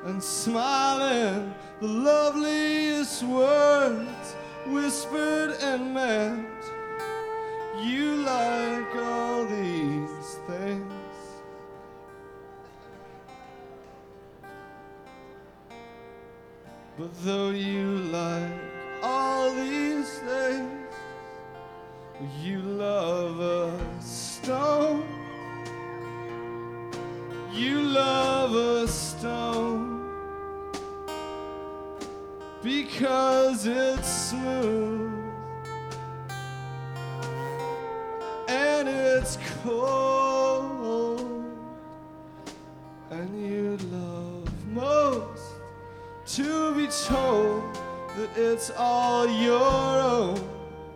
and smiling, the loveliest words whispered and meant. You like all these things. But though you like all these things, you love a stone. You love a stone because it's smooth and it's cold, and you love most to be told that it's all your own.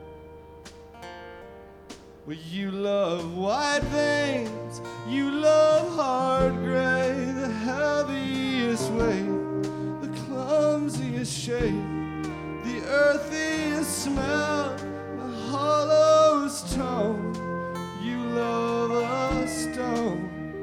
Well, you love white veins, you love hard gray, the heaviest weight, the clumsiest shape, the earthiest smell, the hollowest tone. You love a stone.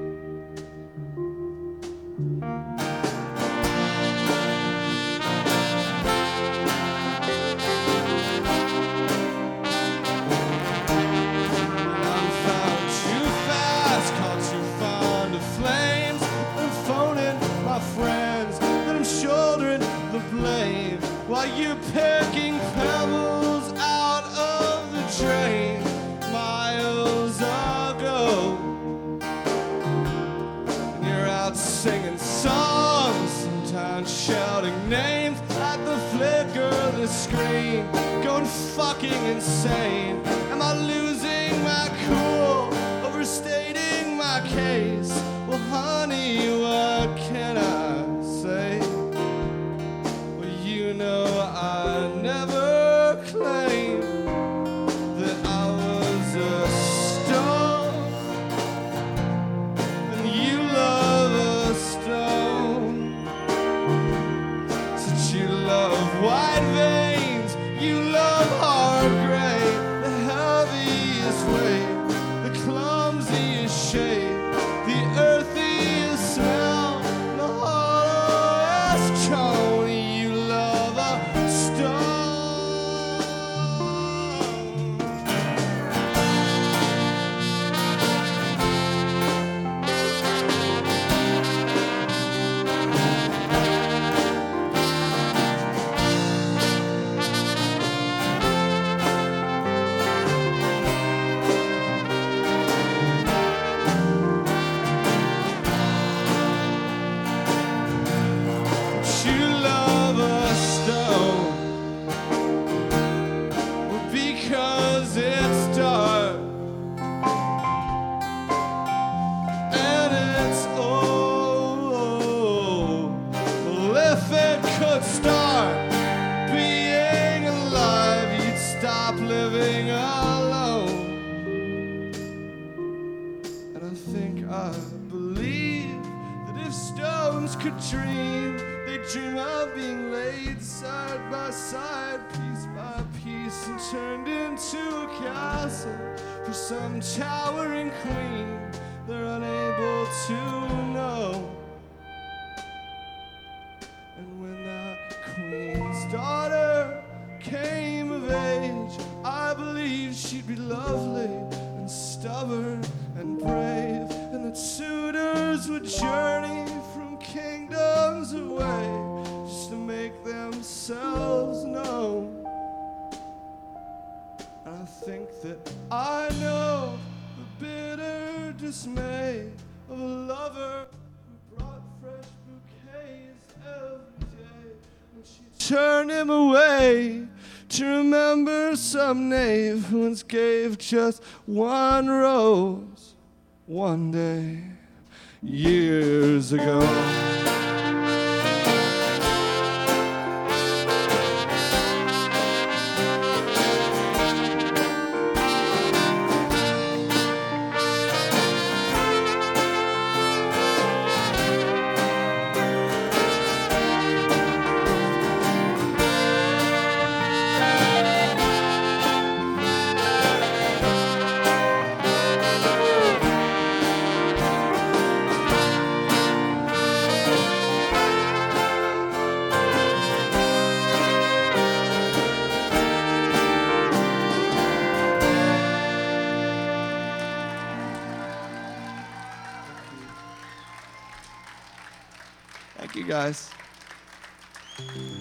While you're picking pebbles out of the drain miles ago, and you're out singing songs, sometimes shouting names at the flicker of the screen, going fucking insane. Am I losing my cool, overstating my case? Well, honey, what can I say? You know I never claimed that I was a stone, and you love a stone. Since you love white veins, you love hard gray, the heaviest weight, the clumsiest shape, the earthiest smell, the hollowest tone. Living alone, and I think I believe that if stones could dream, they'd dream of being laid side by side, piece by piece, and turned into a castle for some towering queen they're unable to know. And when that queen's daughter came of age, I believed she'd be lovely and stubborn and brave, and that suitors would journey from kingdoms away just to make themselves known. And I think that I know the bitter dismay of a lover who brought fresh bouquets every day when she turned him away to remember some knave who once gave just one rose one day years ago. Thank you, guys.